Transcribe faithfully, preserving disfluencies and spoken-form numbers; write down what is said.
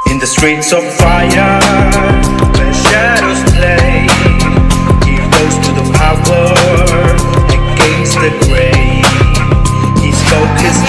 In the streets of fire, where shadows play, he rose to the power against the grave. He spoke his